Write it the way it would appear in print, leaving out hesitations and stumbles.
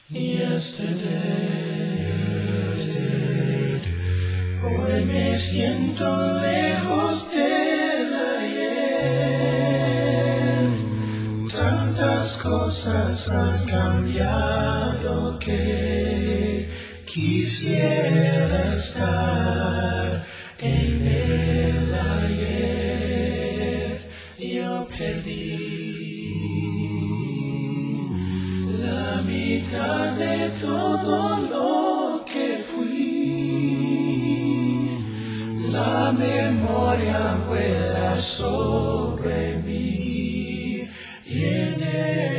Yesterday. Hoy me siento lejos del ayer. Tantas cosas han cambiado que quisiera estar en el ayer. Yo perdí la mitad de todo lo que fui. La memoria vuela sobre mí y en